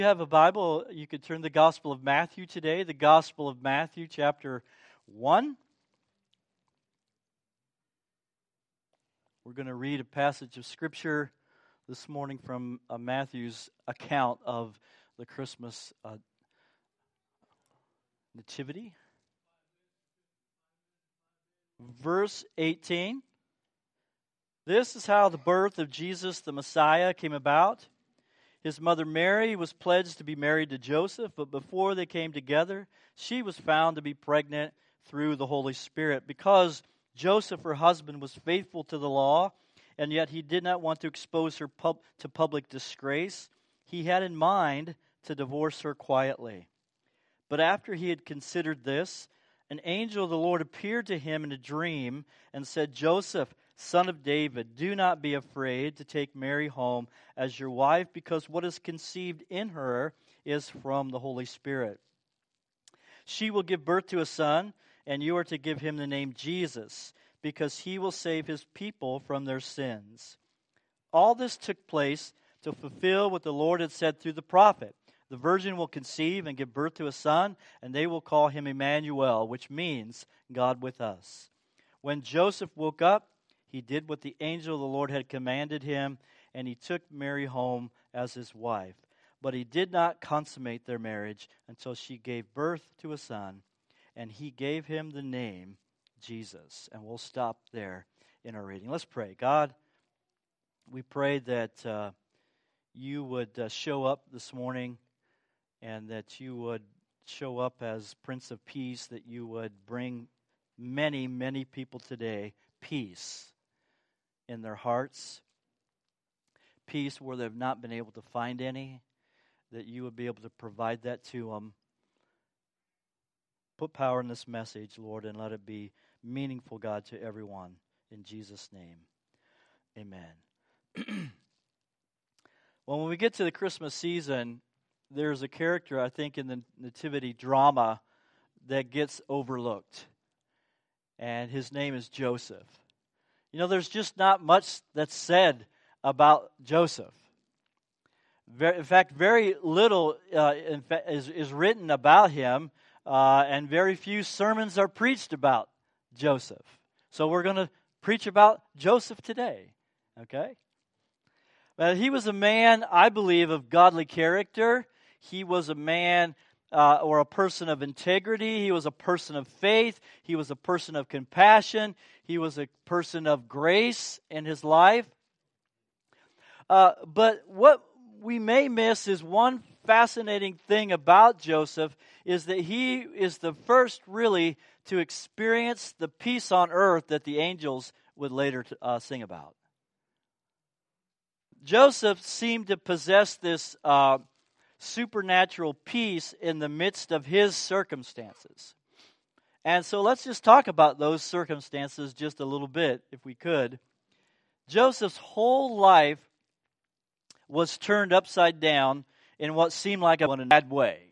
you have a Bible, you could turn the Gospel of Matthew today, the Gospel of Matthew, chapter 1. We're going to read a passage of Scripture this morning from Matthew's account of the Christmas nativity. Verse 18. This is how the birth of Jesus the Messiah came about. His mother Mary was pledged to be married to Joseph, but before they came together, she was found to be pregnant through the Holy Spirit. Because Joseph, her husband, was faithful to the law, and yet he did not want to expose her to public disgrace, he had in mind to divorce her quietly. But after he had considered this, an angel of the Lord appeared to him in a dream and said, Joseph, son of David, do not be afraid to take Mary home as your wife, because what is conceived in her is from the Holy Spirit. She will give birth to a son, and you are to give him the name Jesus, because he will save his people from their sins. All this took place to fulfill what the Lord had said through the prophet. The virgin will conceive and give birth to a son, and they will call him Emmanuel, which means God with us. When Joseph woke up, he did what the angel of the Lord had commanded him, and he took Mary home as his wife. But he did not consummate their marriage until she gave birth to a son, and he gave him the name Jesus. And we'll stop there in our reading. Let's pray. God, we pray that you would show up this morning, and that you would show up as Prince of Peace, that you would bring many, many people today peace in their hearts, peace where they've not been able to find any, that you would be able to provide that to them. Put power in this message, Lord, and let it be meaningful, God, to everyone. In Jesus' name, amen. Well, when we get to the Christmas season, there's a character, I think, in the nativity drama that gets overlooked. And his name is Joseph. You know, there's just not much that's said about Joseph. In fact, very little is written about him, and very few sermons are preached about Joseph. So we're going to preach about Joseph today, okay? But he was a man, I believe, of godly character. He was a man or a person of integrity. He was a person of faith. He was a person of compassion. He was a person of grace in his life. But what we may miss is one fascinating thing about Joseph is that he is the first really to experience the peace on earth that the angels would later sing about. Joseph seemed to possess this supernatural peace in the midst of his circumstances. And so let's just talk about those circumstances just a little bit, if we could. Joseph's whole life was turned upside down in what seemed like a bad way.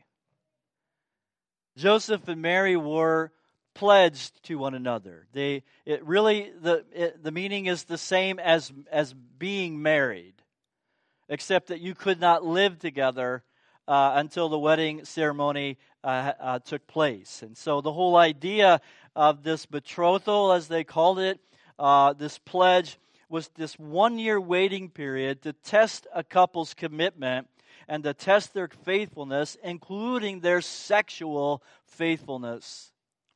Joseph and Mary were pledged to one another. The meaning is the same as being married, except that you could not live together until the wedding ceremony took place. And so the whole idea of this betrothal, as they called it, this pledge, was this 1-year waiting period to test a couple's commitment and to test their faithfulness, including their sexual faithfulness.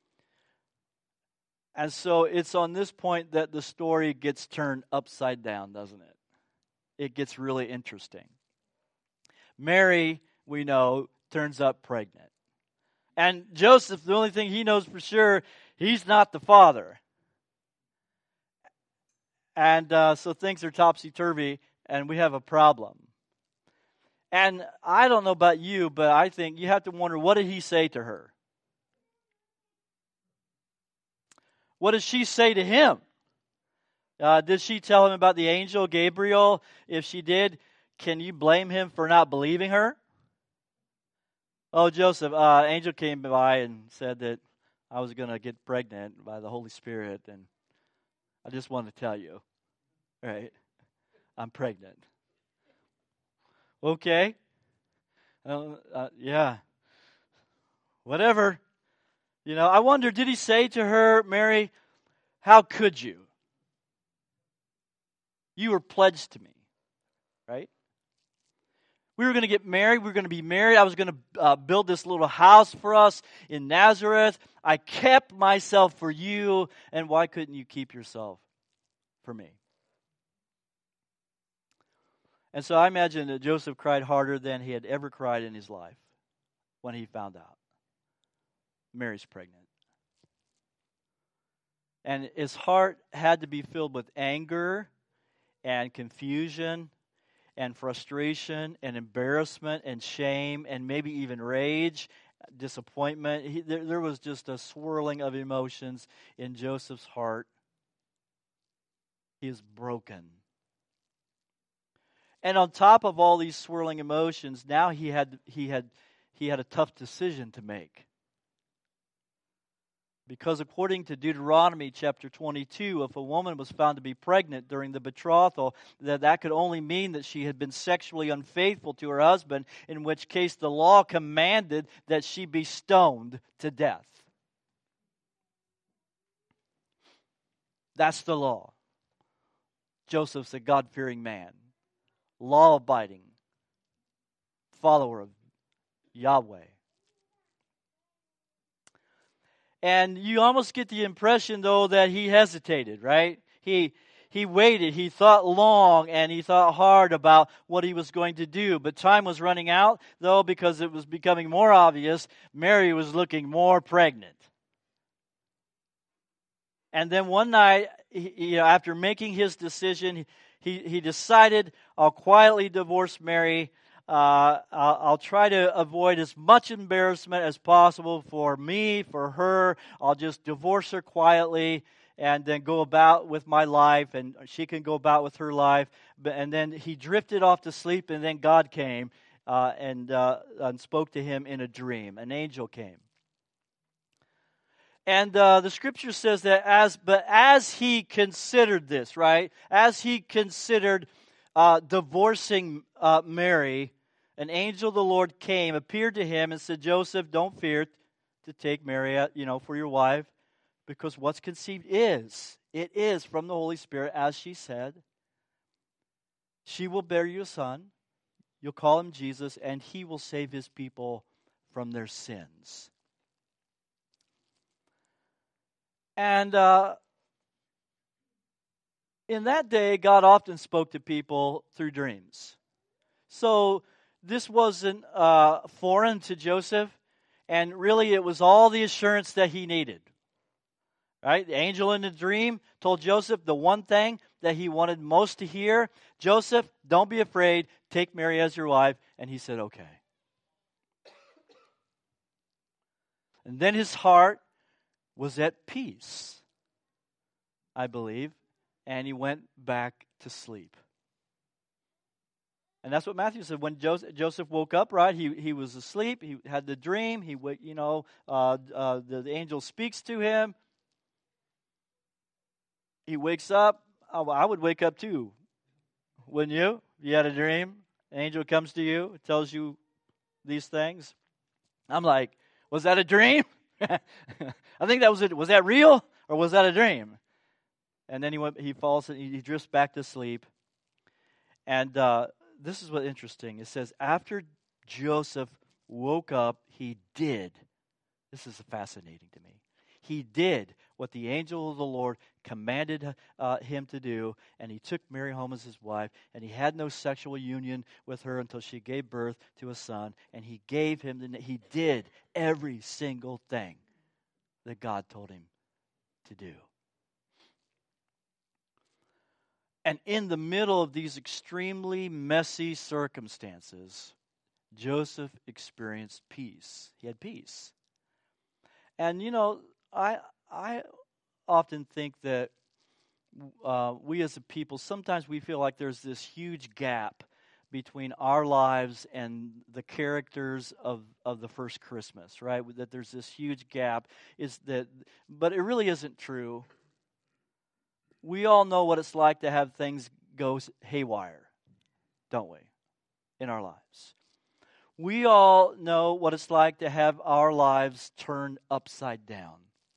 And so it's on this point that the story gets turned upside down, doesn't it? It gets really interesting. Mary, we know, turns up pregnant. And Joseph, the only thing he knows for sure, he's not the father. And so things are topsy-turvy, and we have a problem. And I don't know about you, but I think you have to wonder, what did he say to her? What did she say to him? Did she tell him about the angel Gabriel? If she did, can you blame him for not believing her? Oh, Joseph, angel came by and said that I was going to get pregnant by the Holy Spirit, and I just wanted to tell you, right? I'm pregnant. Okay. Yeah, whatever. I wonder, did he say to her, Mary, how could you? You were pledged to me, right? We were going to get married. We were going to be married. I was going to build this little house for us in Nazareth. I kept myself for you, and why couldn't you keep yourself for me? And so I imagine that Joseph cried harder than he had ever cried in his life when he found out Mary's pregnant. And his heart had to be filled with anger and confusion and frustration and embarrassment and shame and maybe even rage, disappointment. There was just a swirling of emotions in Joseph's heart. He is broken. And on top of all these swirling emotions, now he had a tough decision to make. Because according to Deuteronomy chapter 22, if a woman was found to be pregnant during the betrothal, that could only mean that she had been sexually unfaithful to her husband, in which case the law commanded that she be stoned to death. That's the law. Joseph's a God-fearing man, law-abiding, follower of Yahweh. And you almost get the impression, though, that he hesitated, right? He waited, he thought long, and he thought hard about what he was going to do. But time was running out, though, because it was becoming more obvious Mary was looking more pregnant. And then one night, after making his decision, he decided, I'll quietly divorce Mary. I'll try to avoid as much embarrassment as possible for me, for her. I'll just divorce her quietly and then go about with my life, and she can go about with her life. And then he drifted off to sleep, and then God came and spoke to him in a dream. An angel came. And the scripture says that as he considered this, right? As he considered divorcing Mary, an angel of the Lord came, appeared to him, and said, Joseph, don't fear to take Mary, for your wife, because what's conceived is from the Holy Spirit, as she said. She will bear you a son. You'll call him Jesus, and he will save his people from their sins. And in that day, God often spoke to people through dreams. So this wasn't foreign to Joseph, and really it was all the assurance that he needed. Right? The angel in the dream told Joseph the one thing that he wanted most to hear. Joseph, don't be afraid. Take Mary as your wife. And he said, okay. And then his heart was at peace, I believe, and he went back to sleep. And that's what Matthew said. When Joseph woke up, right, he was asleep. He had the dream. The angel speaks to him. He wakes up. Oh, I would wake up too, wouldn't you? If you had a dream, an angel comes to you, tells you these things. I'm like, was that a dream? I think that was it. Was that real or was that a dream? And then he falls and he drifts back to sleep. And this is what's interesting. It says, after Joseph woke up, he did. This is fascinating to me. He did what the angel of the Lord commanded him to do, and he took Mary home as his wife, and he had no sexual union with her until she gave birth to a son, and he did every single thing that God told him to do. And in the middle of these extremely messy circumstances, Joseph experienced peace. He had peace. And I often think that we as a people, sometimes we feel like there's this huge gap between our lives and the characters of the first Christmas, right? That there's this huge gap. But it really isn't true. We all know what it's like to have things go haywire, don't we, in our lives? We all know what it's like to have our lives turned upside down.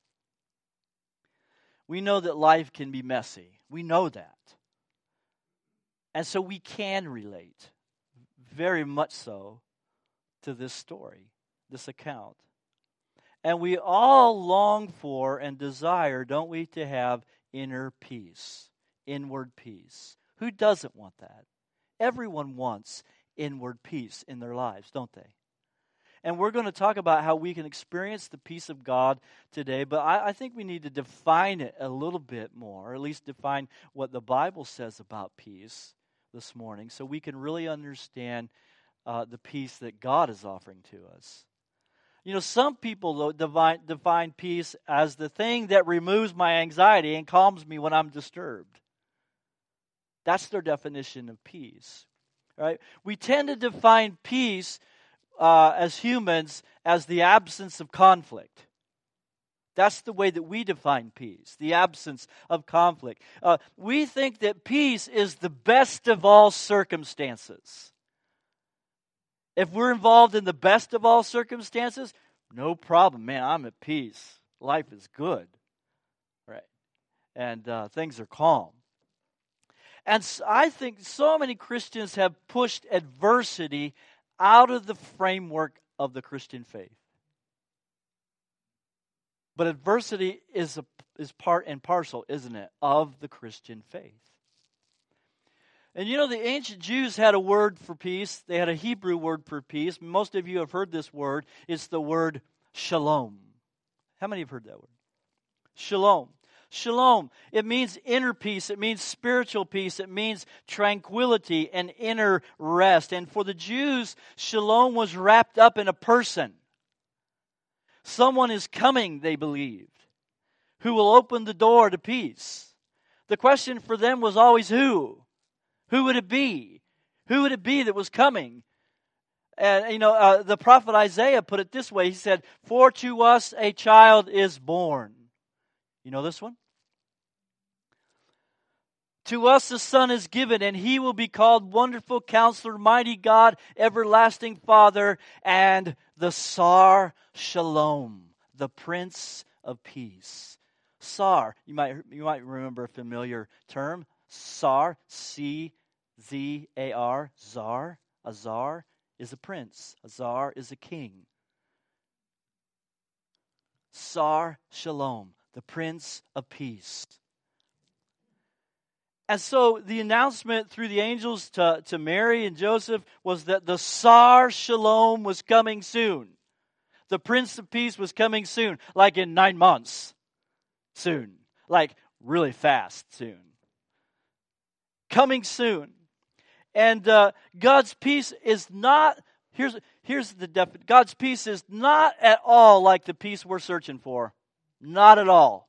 We know that life can be messy. We know that. And so we can relate, very much so, to this story, this account. And we all long for and desire, don't we, to have inner peace, inward peace. Who doesn't want that? Everyone wants inward peace in their lives, don't they? And we're going to talk about how we can experience the peace of God today, but I think we need to define it a little bit more, or at least define what the Bible says about peace this morning, so we can really understand the peace that God is offering to us. You know, some people define peace as the thing that removes my anxiety and calms me when I'm disturbed. That's their definition of peace, right? We tend to define peace as humans as the absence of conflict. That's the way that we define peace, the absence of conflict. We think that peace is the best of all circumstances. If we're involved in the best of all circumstances, no problem, man, I'm at peace. Life is good, right? And things are calm. And I think so many Christians have pushed adversity out of the framework of the Christian faith. But adversity is part and parcel, isn't it, of the Christian faith. And you know, the ancient Jews had a word for peace. They had a Hebrew word for peace. Most of you have heard this word. It's the word shalom. How many have heard that word? Shalom. Shalom. It means inner peace. It means spiritual peace. It means tranquility and inner rest. And for the Jews, shalom was wrapped up in a person. Someone is coming, they believed, who will open the door to peace. The question for them was always who? Who would it be? Who would it be that was coming? And, you know, the prophet Isaiah put it this way. He said, "For to us a child is born." You know this one? "To us a son is given, and he will be called Wonderful Counselor, Mighty God, Everlasting Father, and the Sar Shalom, the Prince of Peace." Sar, you might remember a familiar term. Sar, C-Z-A-R, Czar. A czar is a prince. A czar is a king. Sar Shalom, the Prince of Peace. And so the announcement through the angels to Mary and Joseph was that the Sar Shalom was coming soon. The Prince of Peace was coming soon, like in 9 months. Soon. Like really fast soon. Coming soon. And God's peace is not, here's the definition. God's peace is not at all like the peace we're searching for. Not at all.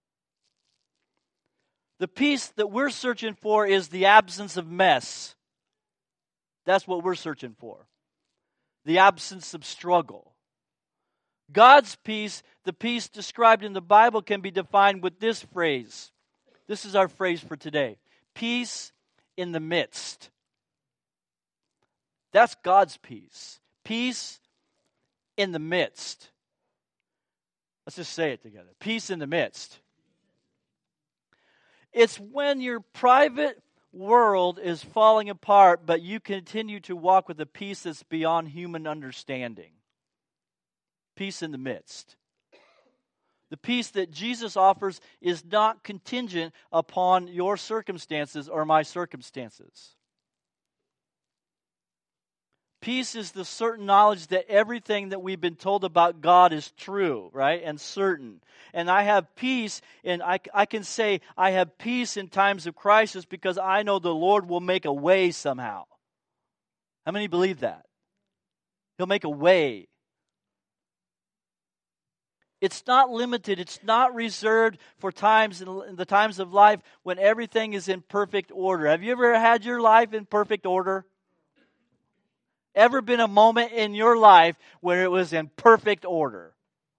The peace that we're searching for is the absence of mess. That's what we're searching for. The absence of struggle. God's peace, the peace described in the Bible, can be defined with this phrase. This is our phrase for today. Peace in the midst. That's God's peace. Peace in the midst. Let's just say it together. Peace in the midst. It's when your private world is falling apart, but you continue to walk with a peace that's beyond human understanding. Peace in the midst. The peace that Jesus offers is not contingent upon your circumstances or my circumstances. Peace is the certain knowledge that everything that we've been told about God is true, right? And certain. And I have peace, and I can say I have peace in times of crisis because I know the Lord will make a way somehow. How many believe that? He'll make a way. It's not limited. It's not reserved for times in the times of life when everything is in perfect order. Have you ever had your life in perfect order? Ever been a moment in your life where it was in perfect order?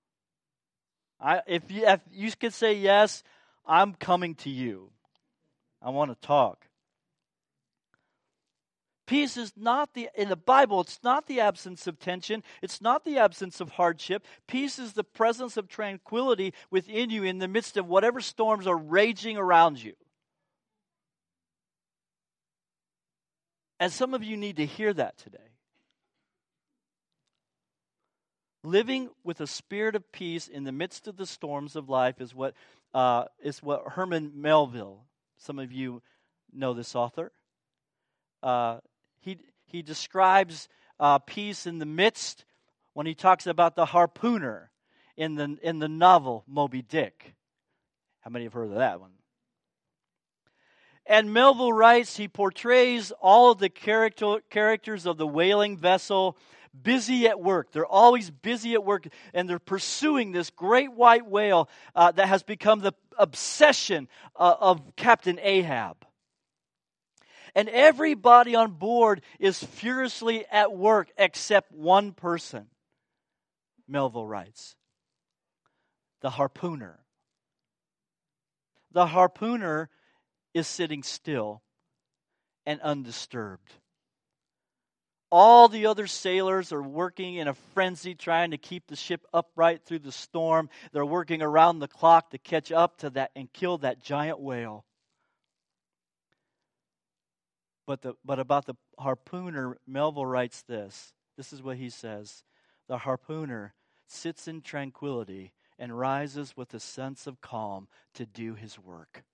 If you could say yes, I'm coming to you. I want to talk. Peace is not in the Bible, it's not the absence of tension. It's not the absence of hardship. Peace is the presence of tranquility within you in the midst of whatever storms are raging around you. And some of you need to hear that today. Living with a spirit of peace in the midst of the storms of life is what Herman Melville, some of you know this author. He describes peace in the midst when he talks about the harpooner in the novel Moby Dick. How many have heard of that one? And Melville writes, he portrays all of the characters of the whaling vessel busy at work. They're always busy at work, and they're pursuing this great white whale that has become the obsession of Captain Ahab. And everybody on board is furiously at work except one person, Melville writes. The harpooner. The harpooner is sitting still and undisturbed. All the other sailors are working in a frenzy trying to keep the ship upright through the storm. They're working around the clock to catch up to that and kill that giant whale. But about the harpooner, Melville writes this. This is what he says. The harpooner sits in tranquility and rises with a sense of calm to do his work.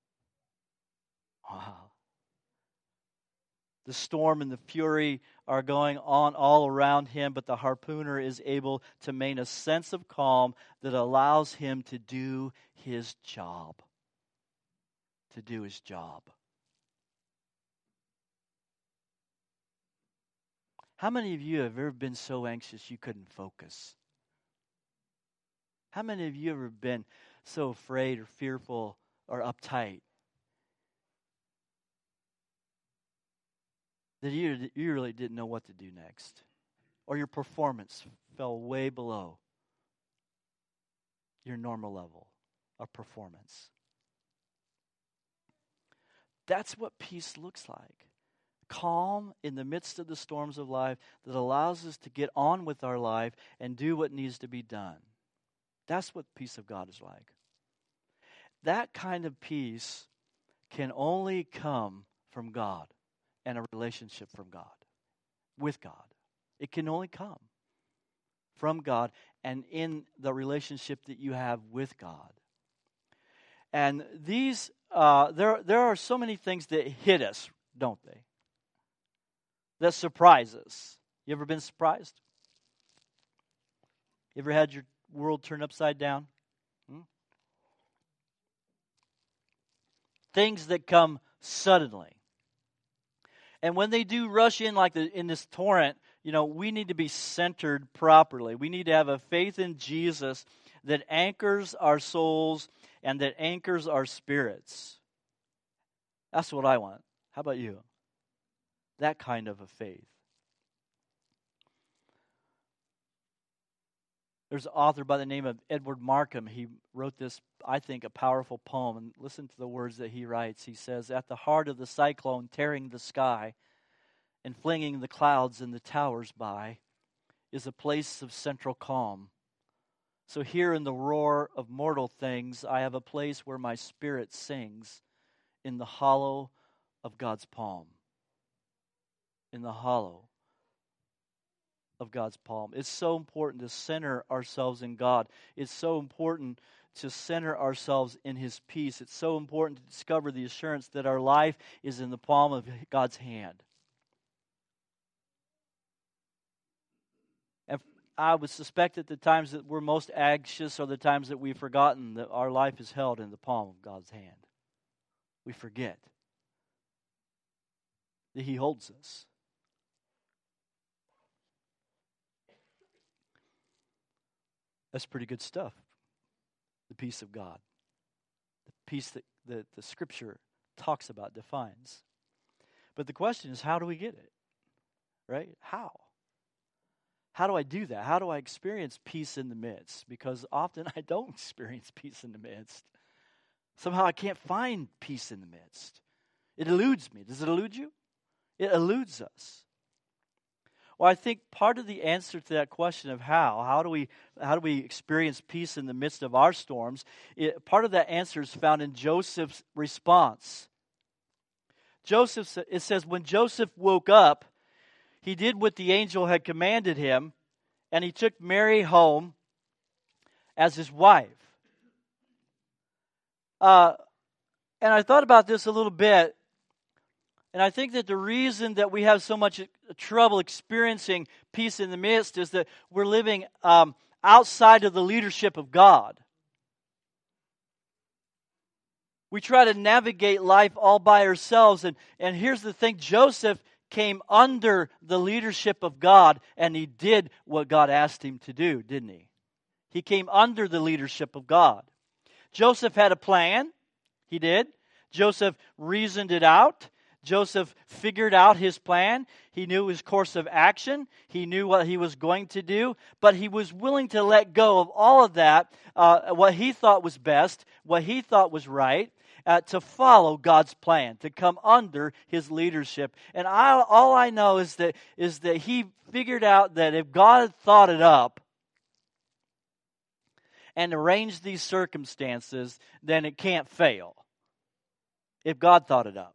Wow. The storm and the fury are going on all around him, but the harpooner is able to maintain a sense of calm that allows him to do his job. To do his job. How many of you have ever been so anxious you couldn't focus? How many of you have ever been so afraid or fearful or uptight that you really didn't know what to do next? Or your performance fell way below your normal level of performance? That's what peace looks like. Calm in the midst of the storms of life that allows us to get on with our life and do what needs to be done. That's what the peace of God is like. That kind of peace can only come from God and a relationship from God, with God. It can only come from God and in the relationship that you have with God. And these, there are so many things that hit us, don't they? That surprise us. You ever been surprised? You ever had your world turned upside down? Things that come suddenly. And when they do rush in like in this torrent, we need to be centered properly. We need to have a faith in Jesus that anchors our souls and that anchors our spirits. That's what I want. How about you? That kind of a faith. There's an author by the name of Edward Markham. He wrote this, I think, a powerful poem. And listen to the words that he writes. He says, "At the heart of the cyclone tearing the sky and flinging the clouds and the towers by is a place of central calm. So here in the roar of mortal things, I have a place where my spirit sings in the hollow of God's palm." In the hollow of God's palm. It's so important to center ourselves in God. It's so important to center ourselves in His peace. It's so important to discover the assurance that our life is in the palm of God's hand. And I would suspect that the times that we're most anxious are the times that we've forgotten that our life is held in the palm of God's hand. We forget that He holds us. That's pretty good stuff. The peace of God. The peace that the Scripture talks about, defines. But the question is, how do we get it? Right? How? How do I do that? How do I experience peace in the midst? Because often I don't experience peace in the midst. Somehow I can't find peace in the midst. It eludes me. Does it elude you? It eludes us. Well, I think part of the answer to that question of how do we experience peace in the midst of our storms, part of that answer is found in Joseph's response. It says, when Joseph woke up, he did what the angel had commanded him, and he took Mary home as his wife. And I thought about this a little bit, and I think that the reason that we have so much trouble experiencing peace in the midst is that we're living outside of the leadership of God. We try to navigate life all by ourselves, and here's the thing, Joseph came under the leadership of God, and he did what God asked him to do, didn't he? He came under the leadership of God. Joseph had a plan. He did. Joseph reasoned it out. Joseph figured out his plan. He knew his course of action. He knew what he was going to do. But he was willing to let go of all of that, what he thought was best, what he thought was right, to follow God's plan, to come under his leadership. And all I know is that he figured out that if God had thought it up and arranged these circumstances, then it can't fail. If God thought it up.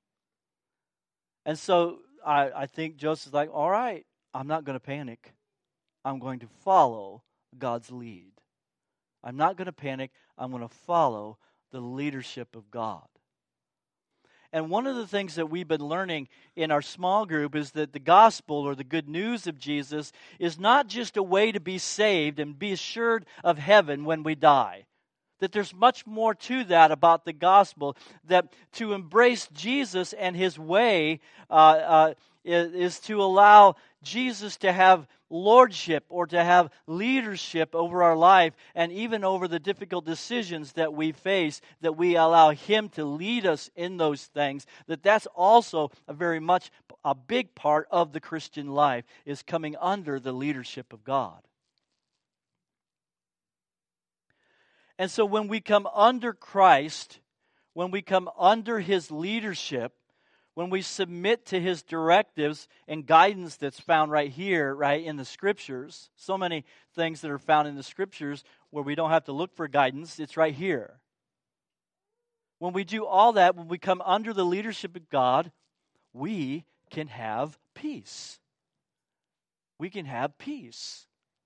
And so I think Joseph's like, all right, I'm not going to panic. I'm going to follow God's lead. I'm not going to panic. I'm going to follow the leadership of God. And one of the things that we've been learning in our small group is that the gospel, or the good news of Jesus, is not just a way to be saved and be assured of heaven when we die. That there's much more to that about the gospel, that to embrace Jesus and his way is to allow Jesus to have lordship or to have leadership over our life, and even over the difficult decisions that we face, that we allow him to lead us in those things. That's also a big part of the Christian life, is coming under the leadership of God. And so when we come under Christ, when we come under his leadership, when we submit to his directives and guidance that's found right here, right in the Scriptures, so many things that are found in the Scriptures where we don't have to look for guidance, it's right here. When we do all that, when we come under the leadership of God, we can have peace. We can have peace.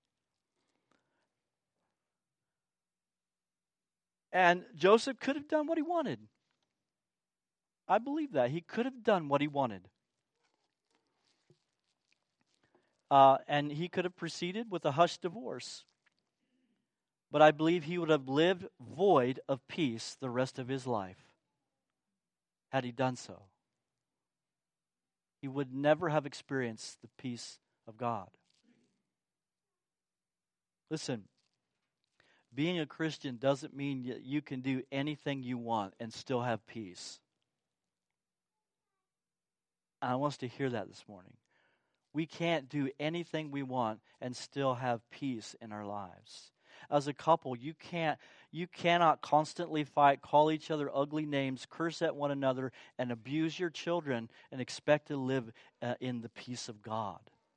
And Joseph could have done what he wanted. I believe that. He could have done what he wanted. And he could have proceeded with a hush divorce. But I believe he would have lived void of peace the rest of his life had he done so. He would never have experienced the peace of God. Listen. Being a Christian doesn't mean that you can do anything you want and still have peace. I want us to hear that this morning. We can't do anything we want and still have peace in our lives. As a couple, you cannot constantly fight, call each other ugly names, curse at one another, and abuse your children and expect to live in the peace of God.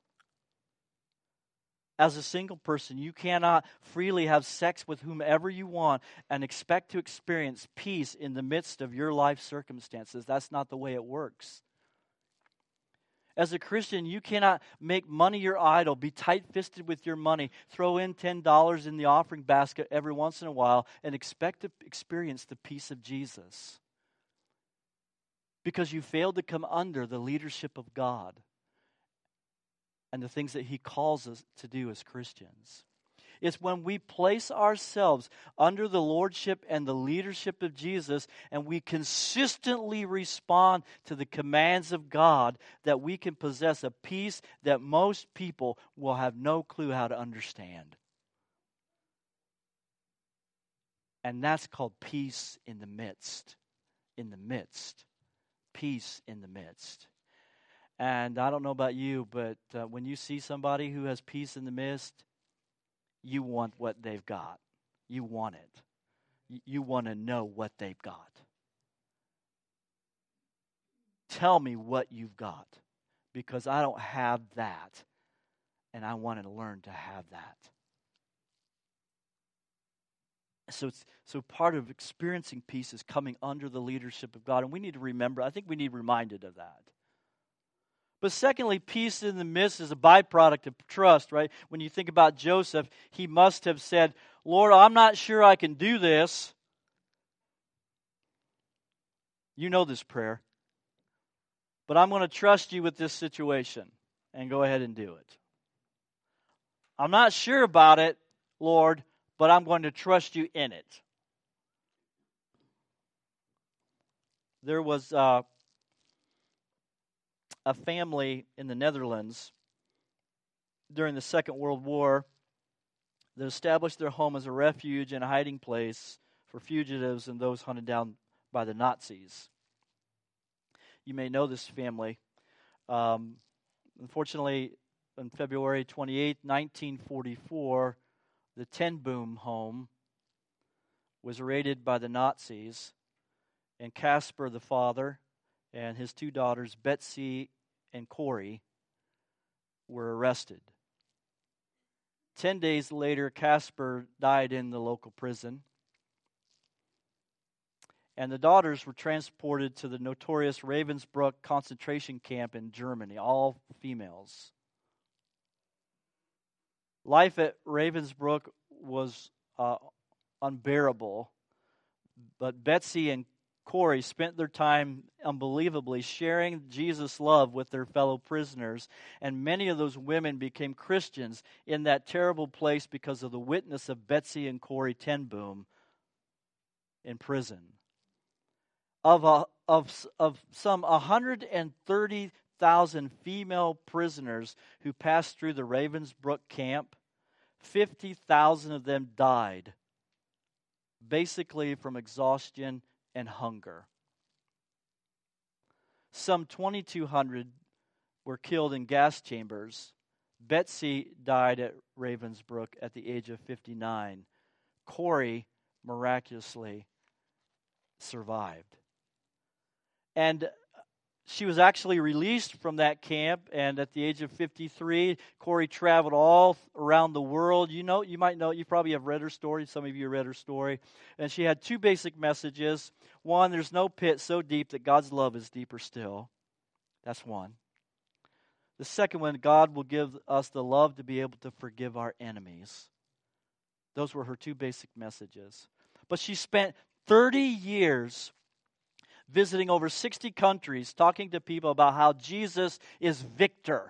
As a single person, you cannot freely have sex with whomever you want and expect to experience peace in the midst of your life circumstances. That's not the way it works. As a Christian, you cannot make money your idol, be tight-fisted with your money, throw in $10 in the offering basket every once in a while, and expect to experience the peace of Jesus. Because you failed to come under the leadership of God and the things that he calls us to do as Christians. It's when we place ourselves under the lordship and the leadership of Jesus, and we consistently respond to the commands of God, that we can possess a peace that most people will have no clue how to understand. And that's called peace in the midst. In the midst. Peace in the midst. And I don't know about you, but when you see somebody who has peace in the midst, you want what they've got. You want it. You want to know what they've got. tell me what you've got, because I don't have that, and I want to learn to have that. So part of experiencing peace is coming under the leadership of God, and we need to remember, I think we need reminded of that. But secondly, peace in the midst is a byproduct of trust, right? When you think about Joseph, he must have said, Lord, I'm not sure I can do this. You know this prayer. But I'm going to trust you with this situation and go ahead and do it. I'm not sure about it, Lord, but I'm going to trust you in it. There was a family in the Netherlands during the Second World War that established their home as a refuge and a hiding place for fugitives and those hunted down by the Nazis. You may know this family. Unfortunately, on February 28, 1944, the Ten Boom home was raided by the Nazis, and Casper, the father, and his two daughters, Betsy and Corey, were arrested. 10 days later, Casper died in the local prison, and the daughters were transported to the notorious Ravensbrück concentration camp in Germany, all females. Life at Ravensbrück was unbearable, but Betsy and Corey spent their time unbelievably sharing Jesus' love with their fellow prisoners, and many of those women became Christians in that terrible place because of the witness of Betsy and Corey Ten Boom in prison. Of some 130,000 female prisoners who passed through the Ravensbrück camp, 50,000 of them died, basically from exhaustion and hunger. Some 2,200 were killed in gas chambers. Betsy died at Ravensbrück at the age of 59. Corey miraculously survived. And she was actually released from that camp, and at the age of 53, Corey traveled all around the world. You might know, you probably have read her story. Some of you read her story. And she had two basic messages. One, there's no pit so deep that God's love is deeper still. That's one. The second one, God will give us the love to be able to forgive our enemies. Those were her two basic messages. But she spent 30 years visiting over 60 countries, talking to people about how Jesus is victor.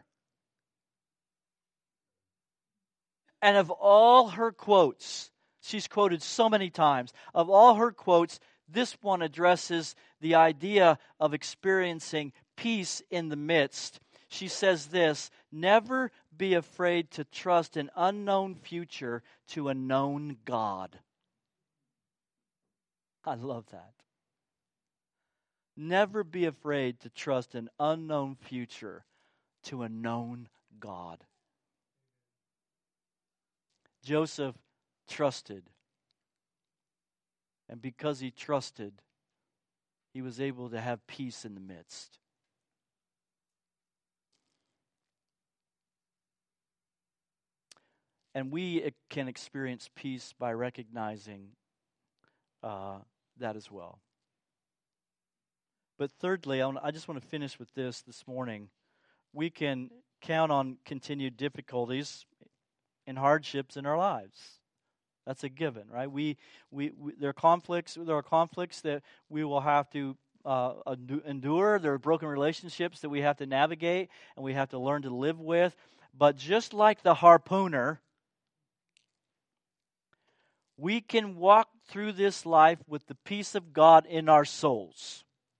And of all her quotes, she's quoted so many times, of all her quotes, this one addresses the idea of experiencing peace in the midst. She says this, never be afraid to trust an unknown future to a known God. I love that. Never be afraid to trust an unknown future to a known God. Joseph trusted. And because he trusted, he was able to have peace in the midst. And we can experience peace by recognizing that as well. But thirdly, I just want to finish with this morning. We can count on continued difficulties and hardships in our lives. That's a given, right? There are conflicts that we will have to endure. There are broken relationships that we have to navigate and we have to learn to live with. But just like the harpooner, we can walk through this life with the peace of God in our souls.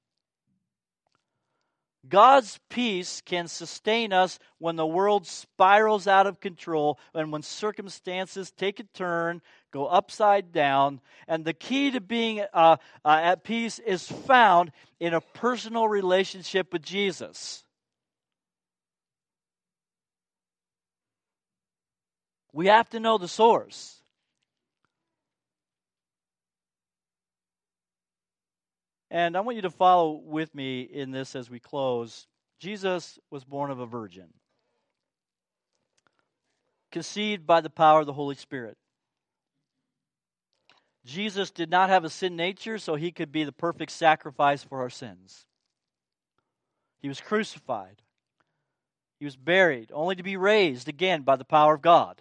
God's peace can sustain us when the world spirals out of control and when circumstances take a turn, go upside down. And the key to being at peace is found in a personal relationship with Jesus. We have to know the source. And I want you to follow with me in this as we close. Jesus was born of a virgin, conceived by the power of the Holy Spirit. Jesus did not have a sin nature, so he could be the perfect sacrifice for our sins. He was crucified. He was buried, only to be raised again by the power of God.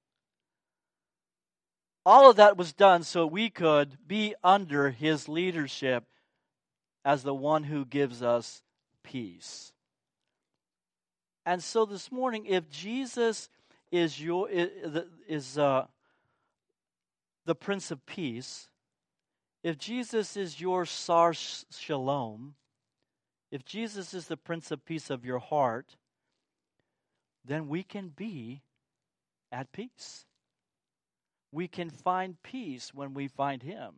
All of that was done so we could be under his leadership as the one who gives us peace. And so this morning, if Jesus is the Prince of Peace, if Jesus is your Sar Shalom, if Jesus is the Prince of Peace of your heart, then we can be at peace. We can find peace when we find him.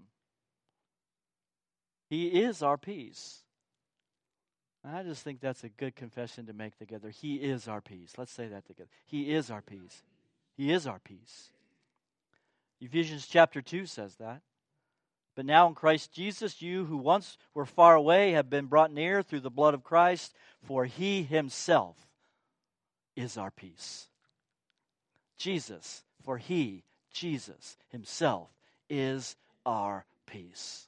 He is our peace. I just think that's a good confession to make together. He is our peace. Let's say that together. He is our peace. He is our peace. Ephesians chapter 2 says that. But now in Christ Jesus, you who once were far away have been brought near through the blood of Christ, for he himself is our peace. Jesus himself is our peace.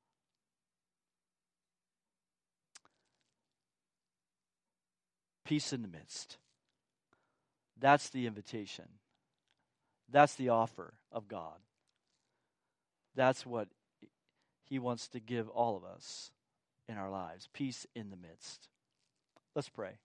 Peace in the midst. That's the invitation. That's the offer of God. That's what he wants to give all of us in our lives. Peace in the midst. Let's pray.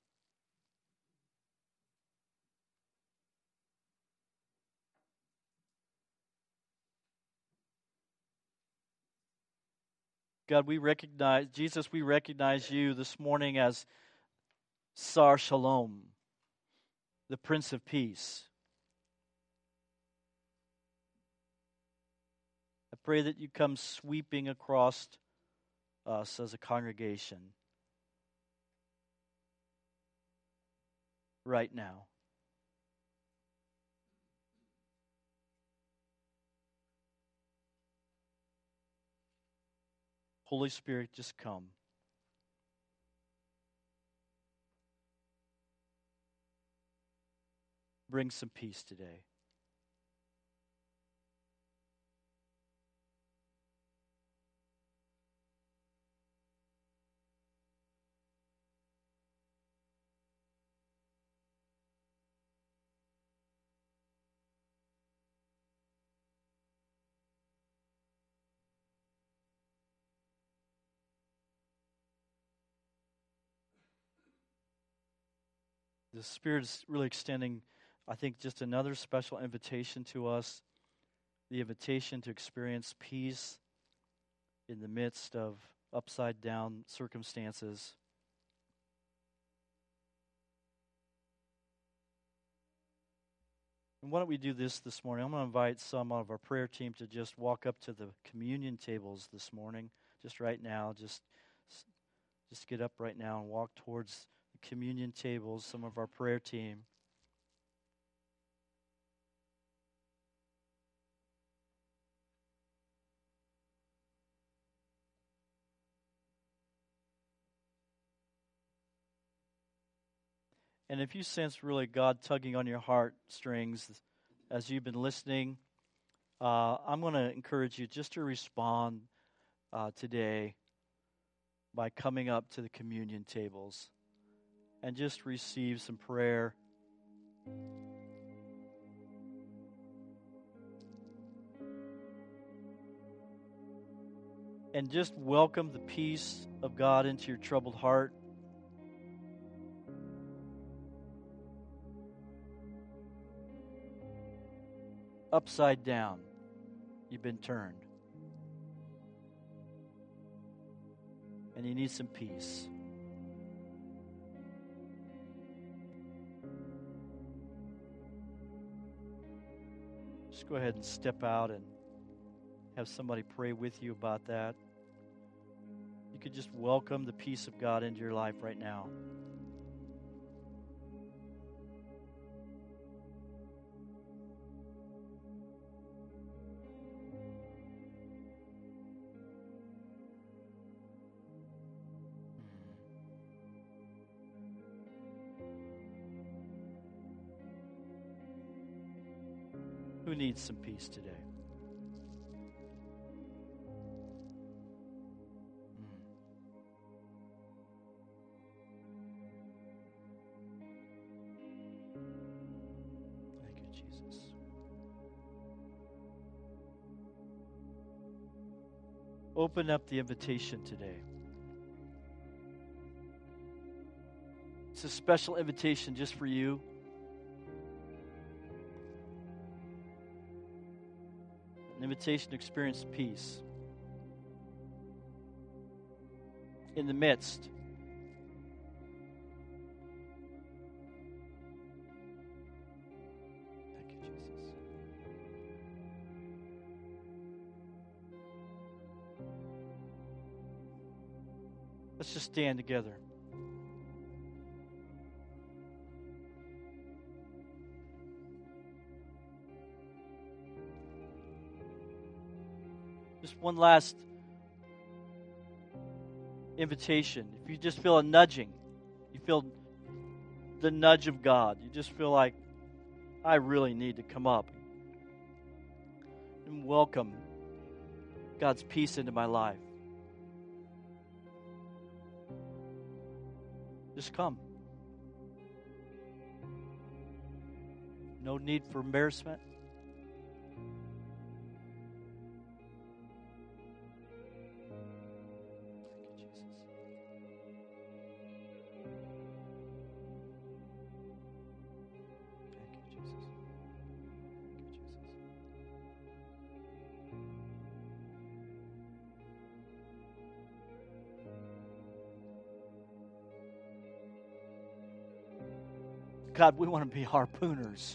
God, we recognize you this morning as Sar Shalom, the Prince of Peace. I pray that you come sweeping across us as a congregation right now. Holy Spirit, just come. Bring some peace today. The Spirit is really extending, I think, just another special invitation to us, the invitation to experience peace in the midst of upside-down circumstances. And why don't we do this morning? I'm going to invite some of our prayer team to just walk up to the communion tables this morning, just right now. Just get up right now and walk towards the communion tables, some of our prayer team. And if you sense really God tugging on your heartstrings as you've been listening, I'm going to encourage you just to respond today by coming up to the communion tables and just receive some prayer. And just welcome the peace of God into your troubled heart. Upside down, you've been turned. And you need some peace. Just go ahead and step out and have somebody pray with you about that. You could just welcome the peace of God into your life right now. Who needs some peace today? Thank you, Jesus. Open up the invitation today. It's a special invitation just for you. An invitation to experience peace in the midst. Thank you, Jesus. Let's just stand together. Just one last invitation. If you just feel a nudging, you feel the nudge of God, you just feel like, I really need to come up and welcome God's peace into my life. Just come. No need for embarrassment. God, we want to be harpooners.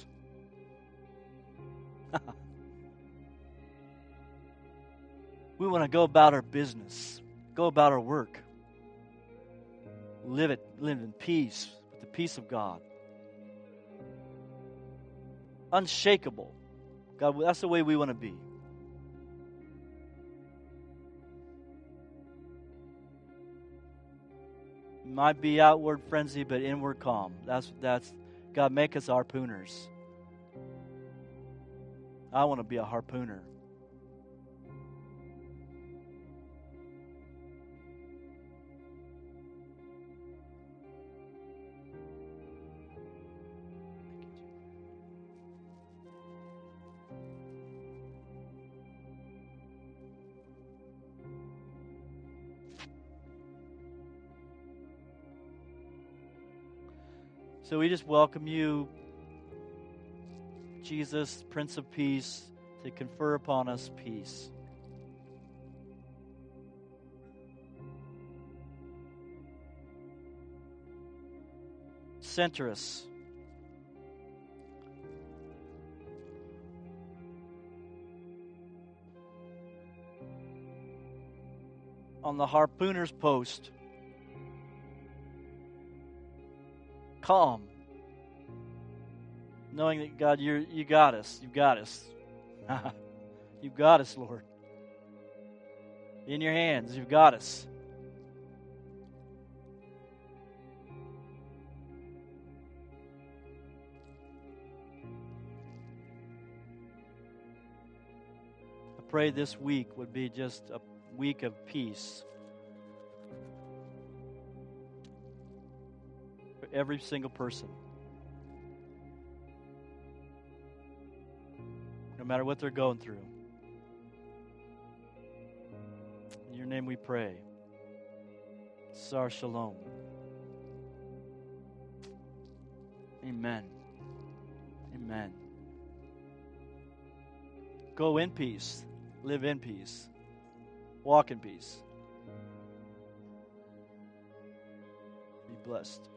We want to go about our business, go about our work, live in peace with the peace of God. Unshakable. God, that's the way we want to be. Might be outward frenzy, but inward calm. That's God, make us harpooners. I want to be a harpooner. So we just welcome you, Jesus, Prince of Peace, to confer upon us peace. Center us. On the harpooner's post. Calm, knowing that God, you got us. You've got us. You've got us, Lord. In your hands, you've got us. I pray this week would be just a week of peace. Every single person. No matter what they're going through. In your name we pray. Sar Shalom. Amen. Amen. Go in peace. Live in peace. Walk in peace. Be blessed.